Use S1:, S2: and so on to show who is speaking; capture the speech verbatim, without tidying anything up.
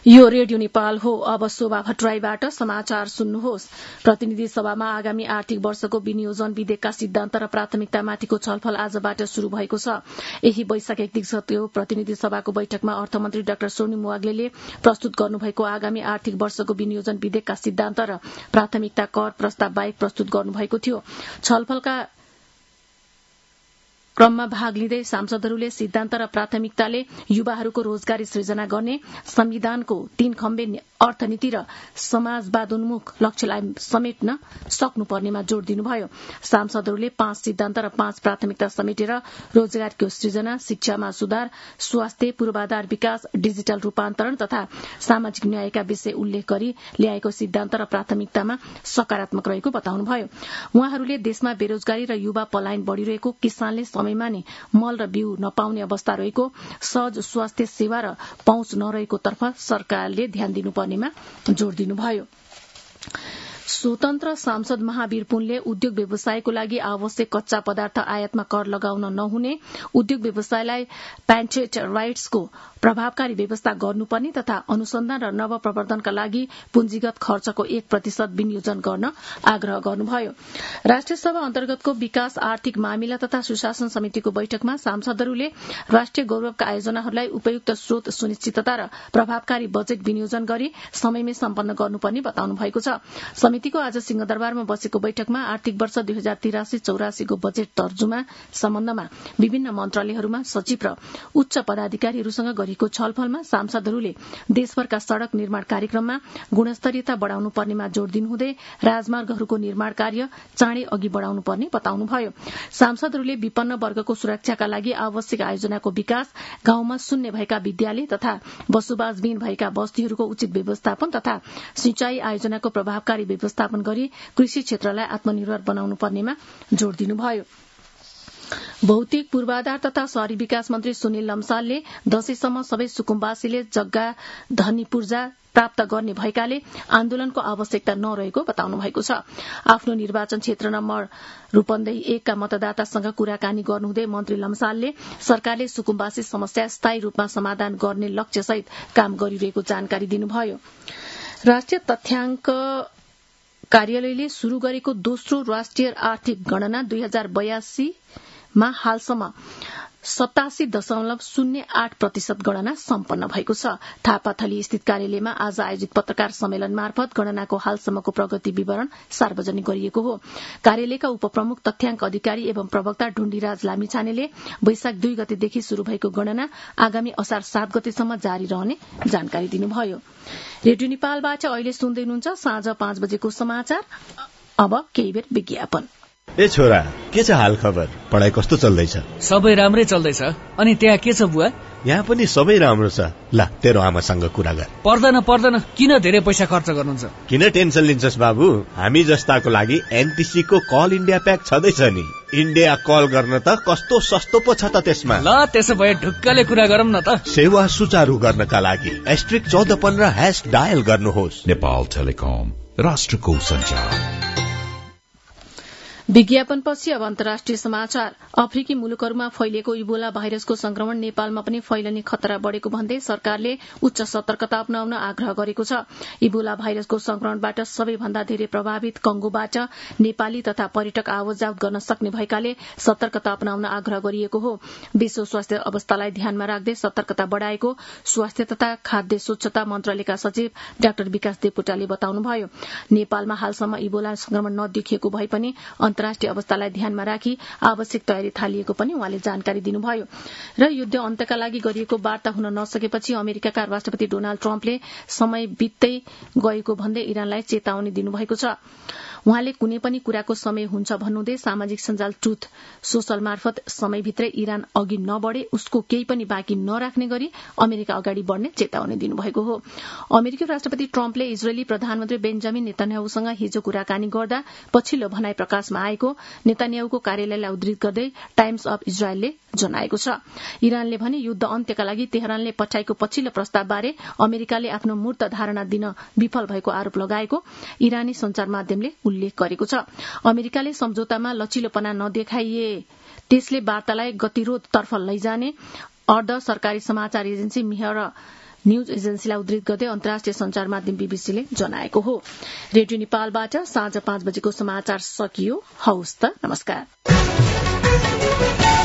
S1: यो रेडियो नेपाल हो। अब शोभा भट्टराईबाट समाचार सुन्नुहोस्। प्रतिनिधि सभामा आगामी आर्थिक वर्षको विनियोजन विधेयकका सिद्धान्त र प्राथमिकतामाथिको छलफल आजबाट शुरू भएको छ। यही वैशाख एक गते प्रतिनिधि सभाको बैठकमा अर्थमन्त्री डाक्टर स्वर्णिम वाग्लेले प्रस्तुत गर्नुभएको आगामी आर्थिक वर्षको विनियोजन विधेयकका सिद्धान्त र प्राथमिकता कर प्रस्ताव बाहेक प्रस्तुत गर्नुभएको थियो। छलफलका क्रममा भाग लिँदै सांसदहरूले सिद्धान्त र प्राथमिकताले युवाहरूको रोजगारी सृजना गर्ने, संविधानको तीन खम्बे अर्थनीति र समाजवादोन्मुख लक्ष्यलाई समेट्न सक्नुपर्नेमा जोड़ दिनुभयो। सांसदहरूले पाँच सिद्धान्त र पाँच प्राथमिकता समेटेर रोजगारको सृजना, शिक्षामा सुधार, स्वास्थ्य, पूर्वाधार विकास, डिजिटल रूपान्तरण तथा सामाजिक न्यायका विषय उल्लेख गरी ल्याएको सिद्धान्त र प्राथमिकतामा सकारात्मक रहेको बताउनुभयो। उहाँहरूले देशमा बेरोजगारी र युवा पलायन बढ़िरहेको, किसानले समयमा नै मल र बिउ नपाउने अवस्था रहेको, सहज स्वास्थ्य सेवा र पहुँच नरहेको तर्फ सरकारले ध्यान दिनुपर्नेमा जोड़ दिनुभयो। स्वतन्त्र सांसद महावीर पुनले उद्योग व्यवसायको लागि आवश्यक कच्चा पदार्थ आयातमा कर लगाउन नहुने, उद्योग व्यवसायलाई प्याटेन्ट राइट्सको प्रभावकारी व्यवस्था गर्नुपर्ने तथा अनुसन्धान र नवप्रवर्धनका लागि पुँजीगत खर्चको एक प्रतिशत विनियोजन गर्न आग्रह गर्नुभयो। राष्ट्रिय सभा अन्तर्गतको विकास, आर्थिक मामिला तथा सुशासन समितिको बैठकमा सांसदहरूले राष्ट्रिय गौरवका आयोजनाहरूलाई उपयुक्त स्रोत, सुनिश्चितता र प्रभावकारी बजेट विनियोजन गरी समयमै सम्पन्न गर्नुपर्ने बताउनु भएको छ। समितिको आज सिंहदरबारमा बसेको बैठकमा आर्थिक वर्ष दुई हजार तिरासी चौरासीको बजेट तर्जुमा सम्बन्धमा विभिन्न मन्त्रालयहरूमा सचिव र उच्च पदाधिकारीहरूसँग गरिएको छलफलमा सांसदहरूले देशभरका सड़क निर्माण कार्यक्रममा गुणस्तरीयता बढ़ाउनु पर्नेमा जोड़ दिनुहुँदै राजमार्गहरूको निर्माण कार्य चाँडै अघि बढ़ाउनु पर्ने बताउनुभयो। सांसदहरूले विपन्न वर्गको सुरक्षाका लागि आवश्यक आयोजनाको विकास, गाउँमा शून्य भएका विद्यालय तथा बसोबासविहीन भएका बस्तीहरूको उचित व्यवस्थापन तथा सिंचाई आयोजनाको प्रभावकारी व्यवस्थापन गरी कृषि क्षेत्रलाई आत्मनिर्भर बनाउनु पर्नेमा जोड़ दिनुभयो। भौतिक पूर्वाधार तथा शहरी विकास मन्त्री सुनिल लम्सालले दशैंसम्म सबै सुकुम्बासीले जग्गा, धनी पूर्जा प्राप्त गर्ने भएकाले आन्दोलनको आवश्यकता नरहेको बताउनु भएको छ। आफ्नो निर्वाचन क्षेत्र नम्बर रूपन्देही एकका मतदातासँग कुराकानी गर्नुहुँदै मन्त्री लम्सालले सरकारले सुकुम्बासी समस्या स्थायी रूपमा समाधान गर्ने लक्ष्यसहित काम गरिरहेको जानकारी दिनुभयो। राष्ट्रिय तथ्याङ्क कार्यालयले शुरू गरेको दोस्रो राष्ट्रिय आर्थिक गणना दुई हजार बयासीमा हालसम्म सतासी दशमलव शून्य आठ प्रतिशत गणना सम्पन्न भएको छ। थापाथली स्थित कार्यालयमा आज आयोजित पत्रकार सम्मेलन मार्फत गणनाको हालसम्मको प्रगति विवरण सार्वजनिक गरिएको हो। कार्यालयका उपप्रमुख तथ्याङ्क अधिकारी एवं प्रवक्ता ढुण्डीराज लामिछानेले वैशाख दुई गतेदेखि शुरू भएको गणना आगामी असार सात गतेसम्म जारी रहने जानकारी दिनुभयो। रेडियो नेपालबाट अहिले सुन्दै हुनुहुन्छ साँझ पाँच बजेको समाचार। अब केही बेर विज्ञापन।
S2: ए छोरा, के छ हाल खबर? पढाइ कस्तो चल्दैछ?
S3: सबै राम्रै चल्दैछ। अनि त्यहाँ के छ बुवा?
S2: यहाँ पनि सबै राम्रो छ। ल, तेरो आमासँग कुरा गर।
S3: पर्दैन पर्दैन, किन धेरै पैसा खर्च गर्नुहुन्छ?
S2: किन टेन्सन लिन्छस् बाबु? हामी जस्ताको लागि एनटीसी को कल इन्डिया प्याक छँदैछ नि। इन्डिया कल गर्न त कस्तो सस्तो पो छ त त्यसमा।
S3: ल, त्यसो भए ढुक्कले कुरा गरौँ न त।
S2: सेवा सुचारू गर्नका लागि एस्ट्रिक चौध पन्ध्र ह्याश डायल गर्नुहोस्।
S4: नेपाल टेलिकम, राष्ट्रको सञ्चार।
S1: विज्ञापनपछि अब अन्तर्राष्ट्रिय समाचार। अफ्रिकी मुलुकहरूमा फैलिएको इबोला भाइरसको संक्रमण नेपालमा पनि फैलने खतरा बढ़ेको भन्दै सरकारले उच्च सतर्कता अपनाउन आग्रह गरेको छ। इबोला भाइरसको संक्रमणबाट सबैभन्दा धेरै प्रभावित कंगोबाट नेपाली तथा पर्यटक आवतजावत गर्न सक्ने भएकाले सतर्कता अपनाउन आग्रह गरिएको हो। विश्व स्वास्थ्य अवस्थालाई ध्यानमा राख्दै सतर्कता बढ़ाएको स्वास्थ्य तथा खाद्य स्वच्छता मन्त्रालयका सचिव डाक्टर विकास देवकोटाले बताउनुभयो। नेपालमा हालसम्म इबोला संक्रमण नदेखिएको भए पनि अन्तर्राष्ट्रिय अवस्थालाई ध्यानमा राखी आवश्यक तयारी थालिएको पनि उहाँले जानकारी दिनुभयो। र युद्ध अन्त्यका लागि गरिएको वार्ता हुन नसकेपछि अमेरिकाका राष्ट्रपति डोनाल्ड ट्रम्पले समय बित्दै गएको भन्दै इरानलाई चेतावनी दिनुभएको छ। उहाँले कुनै पनि कुराको समय हुन्छ भन्नुहुँदै सामाजिक सञ्जाल ट्रुथ सोशल मार्फत समयभित्रै इरान अघि नबढे उसको केही पनि बाँकी नराख्ने गरी अमेरिका अगाडि बढ़ने चेतावनी दिनुभएको हो। अमेरिकी राष्ट्रपति ट्रम्पले इजरायली प्रधानमन्त्री बेन्जामिन नेतन्याहुसँग हिजो कुराकानी गर्दा पछिल्लो भनाई प्रकाशमा आएको नेतन्याहुको कार्यालयलाई उद्धृत गर्दै टाइम्स अफ इजरायलले जनाएको छ। इरानले भने युद्ध अन्त्यका लागि तेहरानले पठाएको पछिल्लो प्रस्तावबारे अमेरिकाले आफ्नो मूर्त धारणा दिन विफल भएको आरोप लगाएको इरानी संचार माध्यमले उल्लेख गरेको छ। अमेरिकाले सम्झौतामा लचिलोपना नदेखाइए त्यसले वार्तालाई गतिरोधतर्फ लैजाने अर्ध सरकारी समाचार एजेन्सी मिहर न्यूज एजेन्सीलाई उद्धृत गर्दै अन्तर्राष्ट्रिय संचार माध्यम बीबीसीले जनाएको हो। रेडियो नेपालबाट साँझ पाँच बजेको समाचार सकियो। हवस् त, नमस्कार।